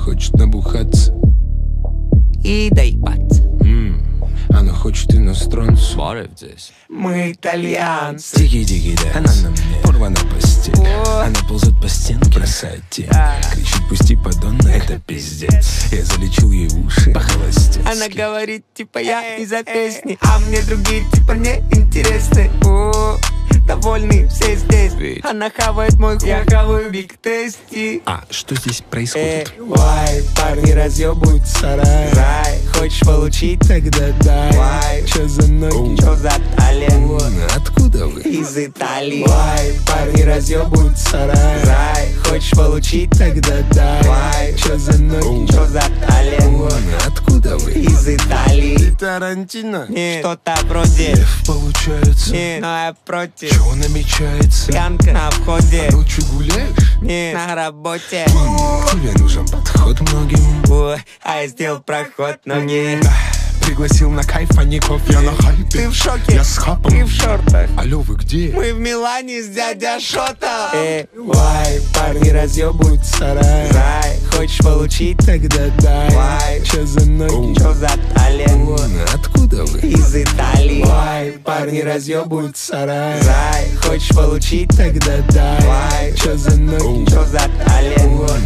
хочет набухаться и доебаться. Она хочет иностранцу. Барев здесь. Мы итальянцы. Тики-тики, да. Она на мне порвана постель. Она ползет по стенке, бросает тень. Кричит, пусти, подонна, это пиздец. Я залечил ей уши по-холостецки. Она говорит, типа я из-за песни, а мне другие типа не интересны. Довольны все здесь. Ведь она хавает мой хуй, я хаваю биг тести. А что здесь происходит? Вай, парни разъебывают сарай. Рай, хочешь получить? Тогда дай. Вай, чё за ноги? чё за талент? Откуда вы? Из Италии. Вай, парни разъебывают сарай. Рай, хочешь получить? Тогда дай. Вай, чё за ноги? чё за талент? Откуда вы? Из Италии. Тарантино? Нет, что-то вроде. Лев получается. Нет, но я против. Чего намечается? Пьянка на входе. Ночью гуляешь? Нет, на работе. Тебе нужен подход многим. Ой, а я сделал проход, но не. Пригласил на кайф, а не кофе. Я на хайпе. Ты в шоке? Я с хапом. Ты в шортах. Алло, вы где? Мы в Милане с дядя Шотом. Вай, парни разъебывают сарай. Рай, хочешь получить? Тогда дай. Вай, чё за ноги? чё за талент? Откуда вы? Из Италии. Вай, парни разъебывают сарай. Рай, хочешь получить? Тогда дай. Вай, чё за ноги? чё за талент?